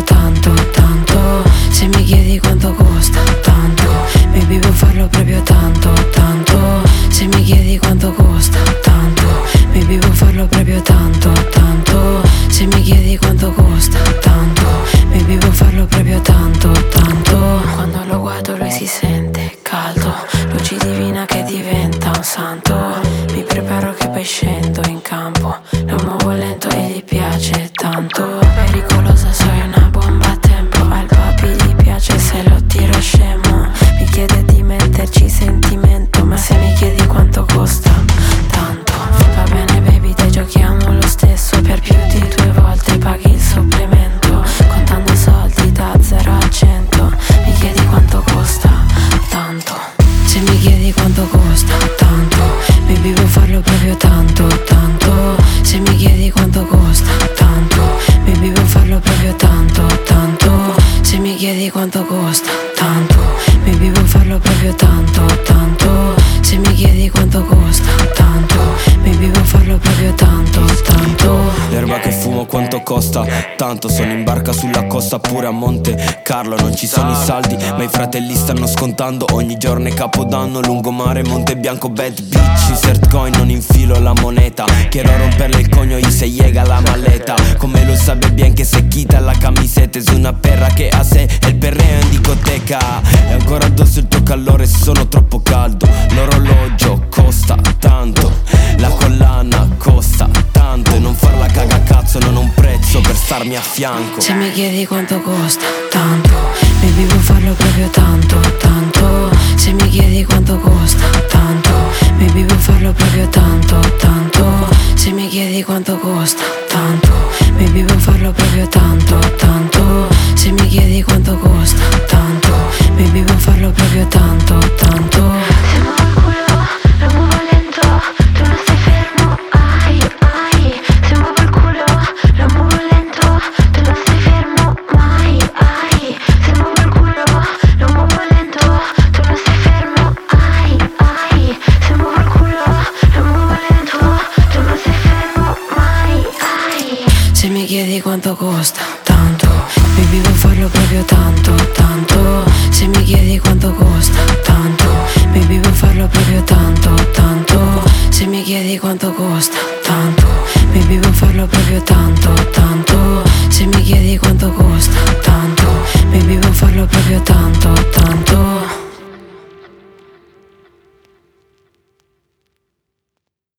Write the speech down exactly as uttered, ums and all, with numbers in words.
tanto, tanto. Se mi chiedi quanto costa, tanto. Mi vivo farlo proprio tanto, tanto. Se mi chiedi quanto costa, tanto. Mi vivo farlo proprio tanto, tanto. Se mi chiedi quanto costa, tanto. Mi vivo farlo proprio tanto, tanto. Quando lo guardo lui si sente caldo, luce divina che diventa un santo. Mi preparo che poi scendo in campo, lo muovo lento e gli piace tanto. Pericolosa, sei una bomba a tempo, al papi gli piace se lo tiro scemo. Mi chiede di metterci sentimento, ma se mi chiedi quanto costa, tanto. Va bene baby, te giochiamo lo stesso, per più di due volte paghi il supplemento. Contando soldi da zero a cento, mi chiedi quanto costa, tanto. Se mi chiedi quanto costa, tanto. Mi vivo farlo proprio tanto, tanto. Se mi chiedi quanto costa, tanto. Mi vivo farlo proprio tanto, tanto. Se mi chiedi quanto costa, tanto. Mi vivo farlo proprio tanto, tanto. Se mi chiedi quanto costa, tanto. Mi vivo farlo proprio tanto, tanto. L'erba che fumo quanto costa? Tanto. Sono in barca sulla costa pure a Monte Carlo. Non ci sono i saldi ma i fratelli stanno scontando. Ogni giorno è capodanno, lungomare, Monte Bianco, bad bitch. Insert coin, non infilo la moneta. Quiero romperle il coño y se llega la maleta. Come lo sabe bien che se quita la camiseta. Es una perra che hace el perreo in discoteca. E ancora addosso il tuo calore, sono troppo caldo. L'orologio costa tanto, la collana costa tanto. E non farla cagacazzo, non ho un prezzo per starmi a fianco. Se mi chiedi quanto costa, tanto. Mi vivo farlo proprio tanto, tanto. Se mi chiedi quanto costa, tanto. Mi vivo farlo proprio tanto, tanto. Se mi chiedi quanto costa, tanto. Mi vivo farlo proprio tanto, tanto. Se mi chiedi quanto costa, tanto. Mi vivo farlo proprio tanto, tanto. Se muovo il culo, lo muovo lento, tu non stai fermo, ai, ai. Se muovo il culo, lo muovo lento, tu non stai fermo, mai, ai. Se muovo il culo, lo muovo lento, tu non stai fermo, ai, ai. Se muovo il culo, lo muovo lento, tu non stai fermo, mai, ai. Se mi chiedi quanto costa, tanto. Mi vivo farlo proprio tanto, tanto. Se mi chiedi quanto costa, tanto. Mi vivo farlo proprio tanto, tanto. Se mi chiedi quanto costa, tanto. Mi vivo farlo proprio tanto, tanto. Se mi chiedi quanto costa,